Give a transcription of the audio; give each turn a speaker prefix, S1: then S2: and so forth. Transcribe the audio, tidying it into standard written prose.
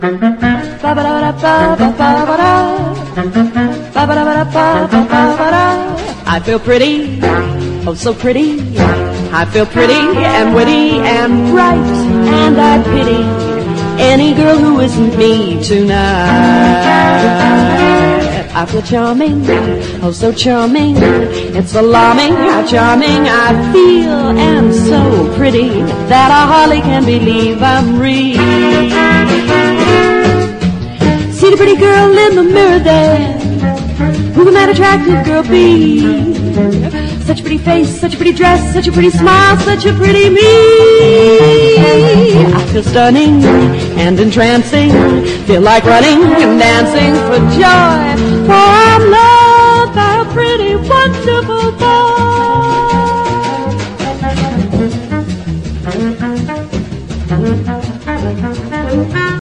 S1: I feel pretty, oh so pretty. I feel pretty and witty and bright, and I pity any girl who isn't me tonight. I feel charming, oh so charming. It's alarming how charming I feel, and so pretty that I hardly can believe I'm real. See the pretty girl in the mirror there. Who can that attractive girl be? Such a pretty face, such a pretty dress, such a pretty smile, such a pretty me. I feel stunning and entrancing, feel like running and dancing for joy, for I'm loved by a pretty, wonderful boy.